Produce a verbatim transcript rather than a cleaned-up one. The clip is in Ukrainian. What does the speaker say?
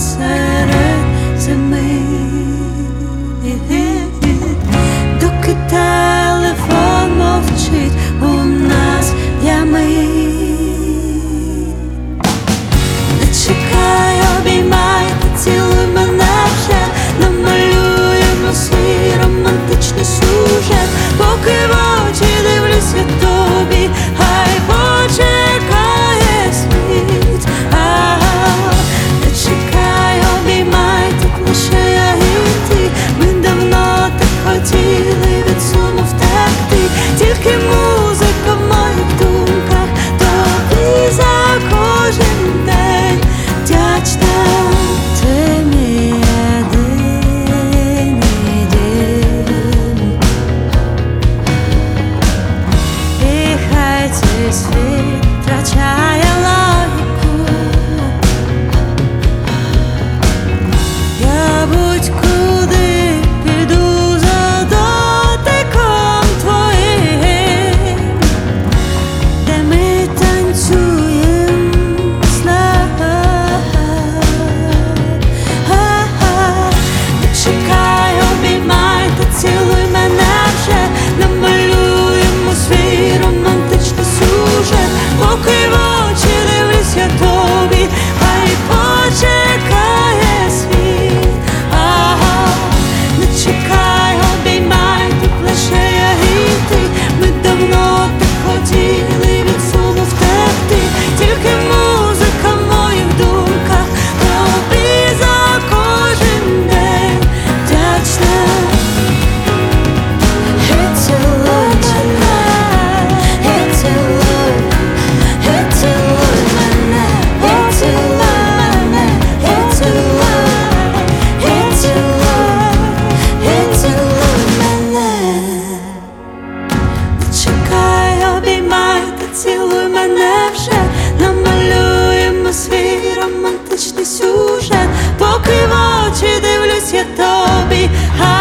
серед зими, доки телефон мовчить, у нас є ми. Не чекай, обіймай, поцілуй мене вже, намалюємо свій романтичний сюжет, поки в очі дивлюсь я тобі, хай почекає світ. Не чекай, обіймай, тут лише я і ти, ми давно так хотіли від суму втекти, тільки музика в моїх думках, тобі за кожен день вдячна. Ти мій єдиний дім, і хай цей світ втрачає логіку, я будь-куди піду за дотиком твоїм, де ми танцюєм слаб. Не чекай, обіймай, поцілуй мене вже, намалюємо свій романтичний сюжет, поки в очі дивлюсь я тобі, хай почекає світ. Не чекай, обіймай, тут лише я і ти, ми давно так хотіли від суму втекти, тільки музика в моїх думках, тобі за кожен день вдячна. І цілуй мене, і цілуй, і цілуй мене, і цілуй мене, і цілуй, і цілуй, і цілуй мене. Не чекай, обіймай, та цілуй мене вже, намалюємо свій романтичний сюжет, поки в очі дивлюсь я тобі,